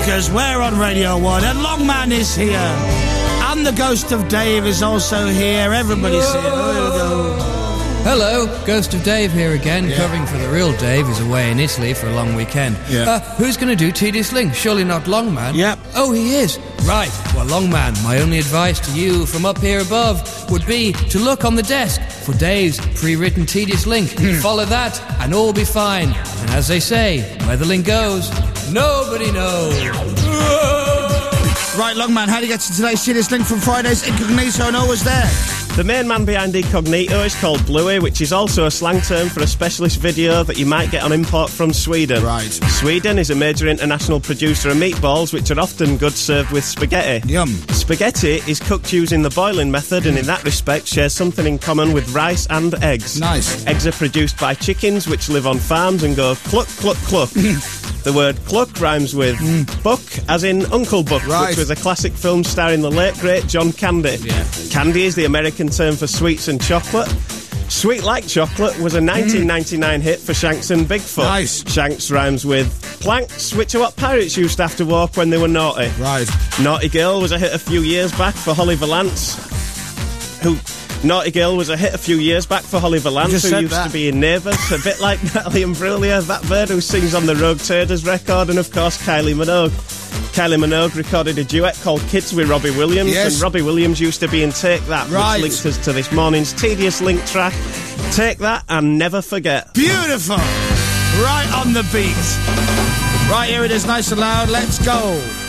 because we're on Radio 1 and Longman is here. And the ghost of Dave is also here. Everybody's here. There we go. Hello, Ghost of Dave here again, covering for the real Dave, who's away in Italy for a long weekend. Who's going to do Tedious Link? Surely not Longman? Yep. Oh, he is. Right. Well, Longman, my only advice to you from up here above would be to look on the desk for Dave's pre-written Tedious Link. Follow that and all will be fine. And as they say, where the link goes, nobody knows. Right, Longman, how do you get to today's Tedious Link from Friday's Incognito and always there? The main man behind Incognito is called Bluey, which is also a slang term for a specialist video that you might get on import from Sweden. Right. Sweden is a major international producer of meatballs, which are often good served with spaghetti. Yum. Spaghetti is cooked using the boiling method and in that respect shares something in common with rice and eggs. Nice. Eggs are produced by chickens which live on farms and go cluck, cluck, cluck. The word cluck rhymes with buck, as in Uncle Buck, which was a classic film starring the late, great John Candy. Yeah. Candy is the American term for sweets and chocolate. Sweet Like Chocolate was a 1999 hit for Shanks and Bigfoot. Nice. Shanks rhymes with planks, which are what pirates used to have to walk when they were naughty. Right. Naughty Girl was a hit a few years back for Holly Valance, Naughty Girl was a hit a few years back for Holly Valance, who used to be in Neighbours, a bit like Natalie Imbruglia, that bird who sings on the Rogue Traders record, and of course Kylie Minogue. Kylie Minogue recorded a duet called Kids with Robbie Williams, and Robbie Williams used to be in Take That, which links us to this morning's Tedious Link track. Take That and Never Forget. Beautiful! Right on the beat. Right, here it is, nice and loud. Let's go.